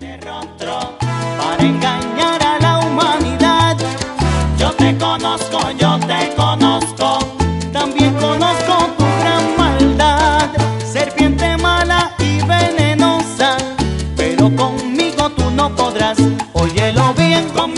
Para engañar a la humanidad. Yo te conozco, también conozco tu gran maldad. Serpiente mala y venenosa, pero conmigo tú no podrás. Óyelo bien,